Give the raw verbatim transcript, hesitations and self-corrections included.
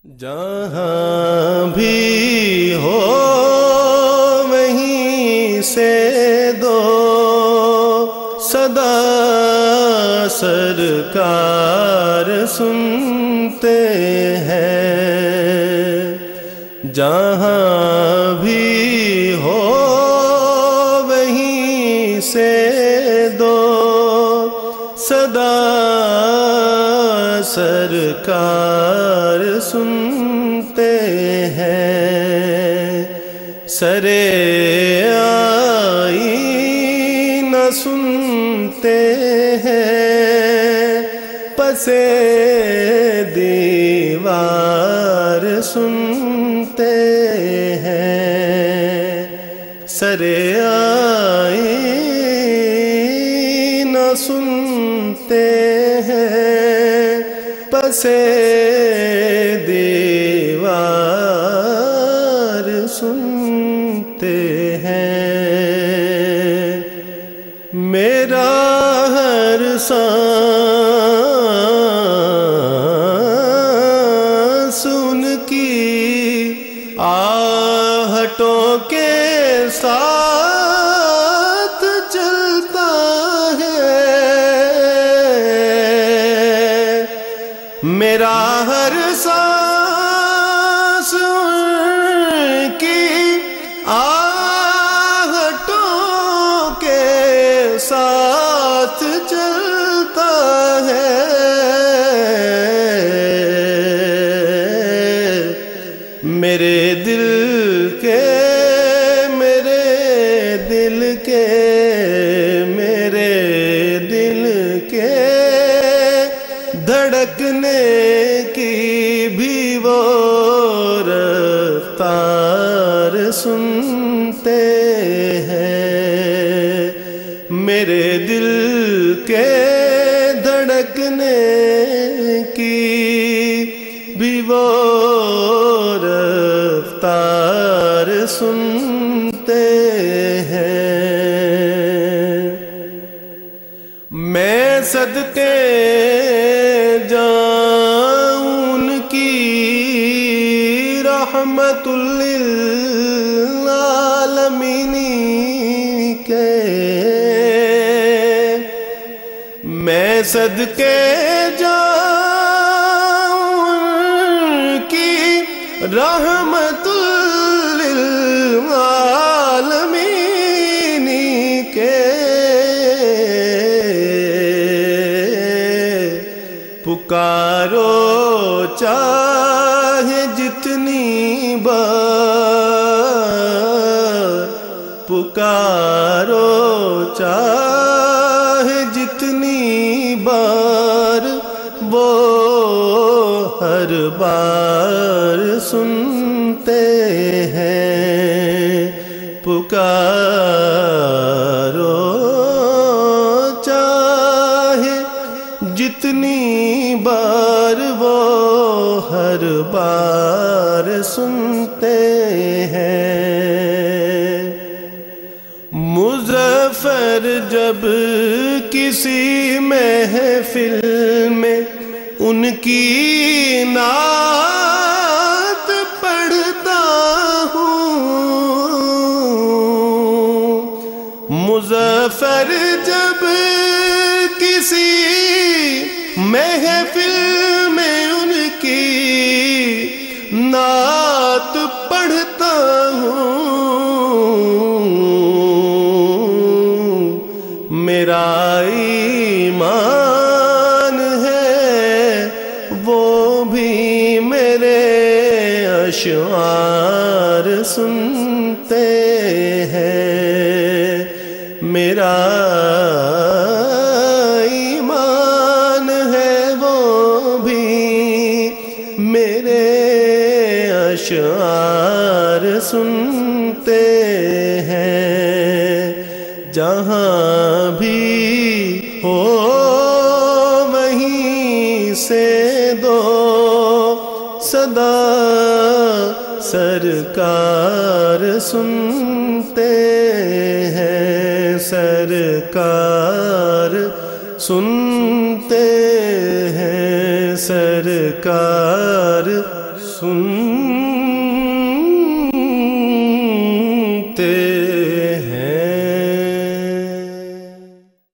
جہاں بھی ہو وہیں سے دو صدا سرکار سنتے ہیں۔ جہاں بھی ہو وہیں سے دو صدا سرکار سنتے ہیں۔ سرے آئینہ سنتے ہیں، پسے دیوار سنتے ہیں۔ سرے آئینہ سنتے ہیں، پسے دیوار سنتے ہیں۔ میرا ہر سانس ان کی آہٹوں کے ساتھ چلتا ہے۔ میرا ہر سانس ان کی آہٹوں کے ساتھ چلتا ہے۔ میرے دل کے میرے دل کے میرے دل کے دھڑکنے کی بھی وہ رفتار سنتے ہیں۔ میرے دل کے دھڑکنے کی بھی وہ رفتار سنتے ہیں۔ میں صدقے جاؤں ان کی رحمت للعالمین کے۔ میں صدقے جاؤں ان کی رحمت للعالمین کے۔ پکارو چاہے جتنی بار، پکارو چاہے جتنی بار، وہ ہر بار سنتے ہیں۔ پکارو چاہے جتنی بار، وہ ہر بار سنتے ہیں۔ مظفر جب کسی محفل میں ان کی نعت پڑھتا ہوں، مظفر جب کسی محفل میں ان کی نعت پڑھتا ہوں، میرا ایمان ہے وہ بھی میرے اشعار سنتے ہیں۔ میرا ایمان ہے وہ بھی میرے اشعار سنتے ہیں۔ جہاں بھی ہو وہیں سے دو صدا سرکار سنتے ہیں۔ سرکار سنتے ہیں، سرکار سنتے